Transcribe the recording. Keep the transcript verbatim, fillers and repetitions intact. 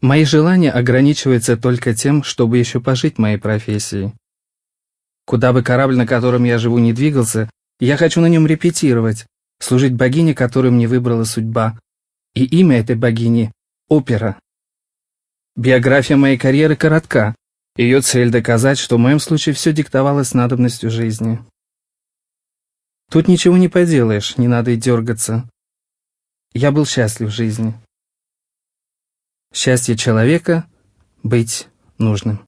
Мои желания ограничиваются только тем, чтобы еще пожить моей профессией. Куда бы корабль, на котором я живу, не двигался, я хочу на нем репетировать, служить богине, которую мне выбрала судьба. И имя этой богини — опера. Биография моей карьеры коротка. Ее цель — доказать, что в моем случае все диктовалось надобностью жизни. Тут ничего не поделаешь, не надо и дергаться. Я был счастлив в жизни. Счастье человека — быть нужным.